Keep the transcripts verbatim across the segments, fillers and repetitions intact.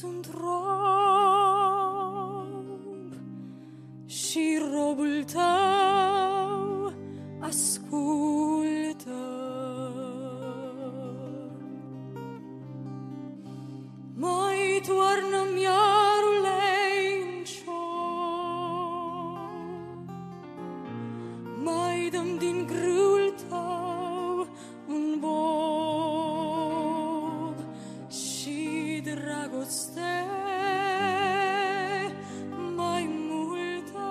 sunt rob și robul tău ascultă. Mai toarnă-mi iar ulei în cior, mai dăm din grâul tău un bob și dragoste mai multă.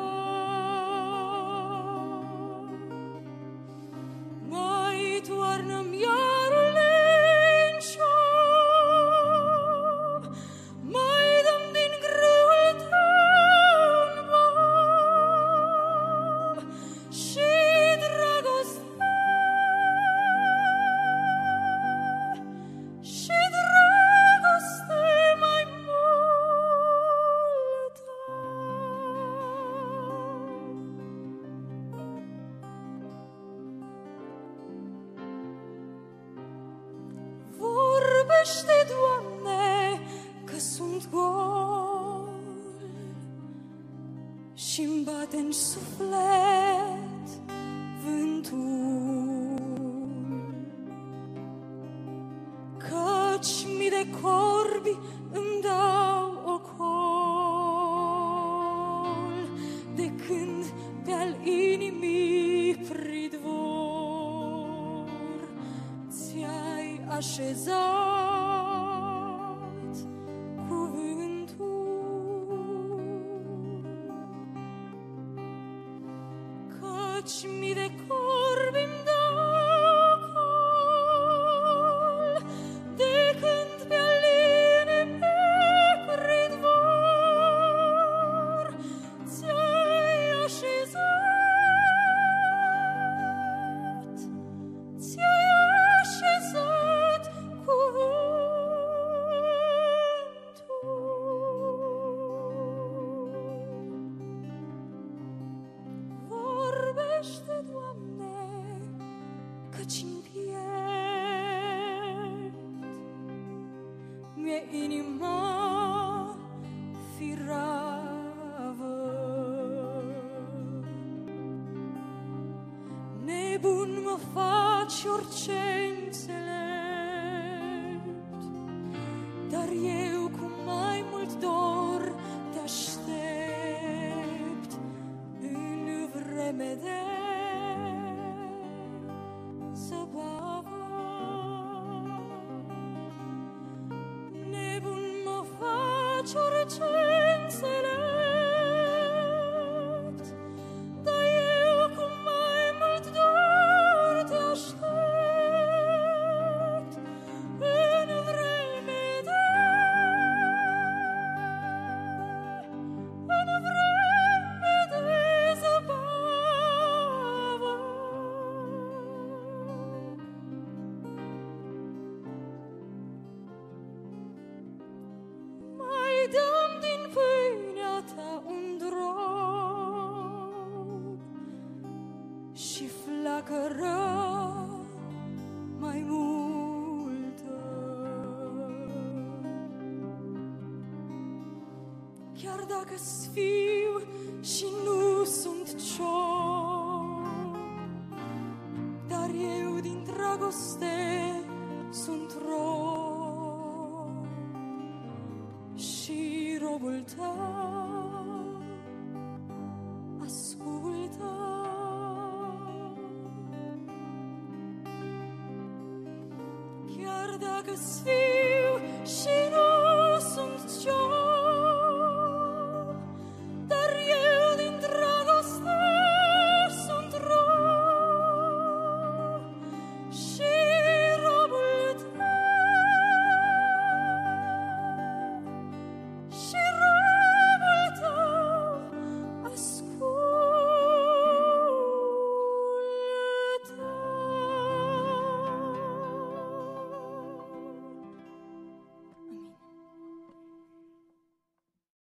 Mai toarnă-mi iar ulei în cior, mai dăm din grâul tău un bob și dragoste și dragoste mai multă. Vorbește, Doamne, că sunt gol și-mi bate-n suflet vântul, căci mii de corbi îmi dau ocol de când pe-al inimii pridvor ți-ai așezat cuvântul, căci mii de corbi îmi dau ocol de când pe-al inimii pridvor ți-ai așezat, ți-ai așezat cuvântul. Vorbește, Doamne, căci-mi piept mi-e inima firavă. Nebun mă faci orice înțelept, dar eu cu mai mult dor te aștept în vreme de zăbavă. Nebun mă faci orice înțelept, dar eu cu mai mult dor te aștept în vreme de, în vreme de zăbavă. Mai dăm din pâinea ta un drop și flacără mai multă. Chiar dacă-s fiu și nu sunt cior, dar eu din dragoste sunt rob și robul tău ascultă. Chiar dacă-s fiu și nu sunt cior,